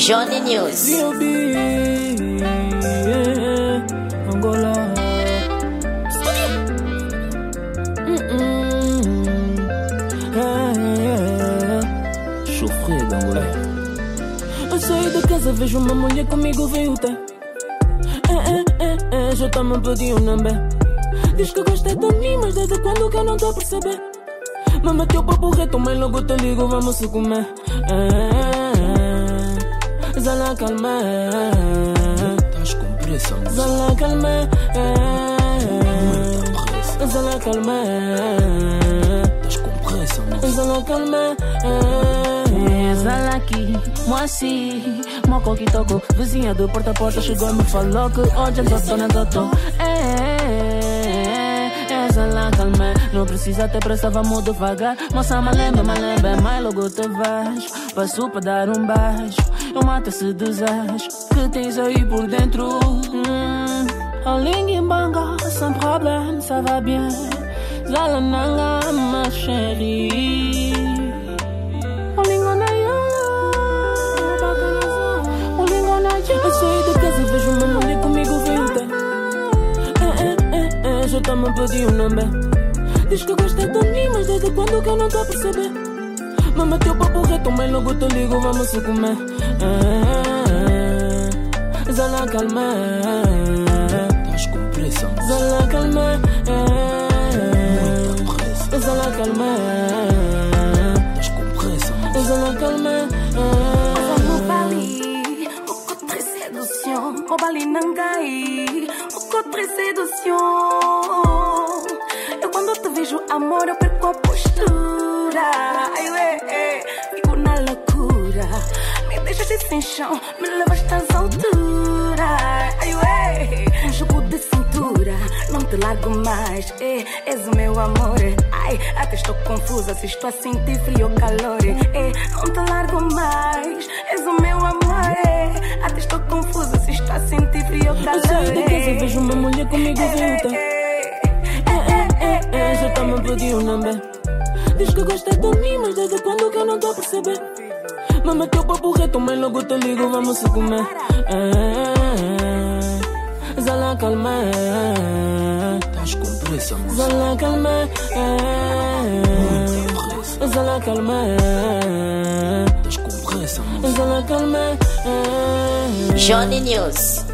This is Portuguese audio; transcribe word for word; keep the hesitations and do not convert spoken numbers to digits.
Johnny News. V O B, yeah, Angola. Mm-mm. Yeah, yeah. Chofre d'Angola. Eu saí da casa, vejo uma mulher comigo, veio ter. Eh, eh, eh, eh, já tá me pedindo um number. Diz que gosta de mim, mas desde quando que eu não tô a perceber? Me meteu papo reto, mas logo te ligo, vamos se comer. Eh, Zala calma. Estás com pressa, moça. Zala calma. Muita pressa. Zala calma. Estás com pressa, moça. Zala calma. Zala aqui, moacir, moco que tocou. Vizinha do porta a porta chegou e me falou que hoje eu tô na doutor. Zala calma, não precisa ter pressa, vamos devagar. Moça malemba, malemba, mas logo te vais. Passo para dar um baixo, eu mato esse desejo que tens aí por dentro. hum. A língua banga, sem problème, ça va bien. Zala nanga, ma chérie. Eu saí da casa, vejo uma mulher comigo, veio ter. Eh, eh, eh, eh, já tá me pedindo um number. Diz que gosta de mim, mas desde quando que eu não tô a perceber? Me meteu papo reto, mas logo te ligo, vamos se comer. Eh, Zala calma. Estás com pressa, moça. Zala calma. Muita pressa. Zala calma. Estás com pressa, moça. Zala calma. O Bali Nangai, o contra sedução. Eu quando te vejo amor, eu perco a postura. Ai, ué, é, fico na loucura. Me deixas sem chão, me levaste às alturas. Ai, ué, um jogo de cintura, não te largo mais. É, és o meu amor. Ai, até estou confusa se estou a sentir frio ou calor. É, não te largo mais. És o meu amor. Até estou confusa se estou a sentir frio ou calor. Eu saí da casa, vejo uma mulher comigo, veio ter. Eh, eh, eh, eh, já tá me pedindo um number. Diz que gosta de mim, mas desde quando que eu não tô a perceber? Me meteu papo reto, mas logo te ligo, vamos se comer. Eh, Zala calma. Estás com pressa, moça. Zala calma. Muita pressa. Zala calma. Estás com pressa, moça. Zala calma. Johnny News.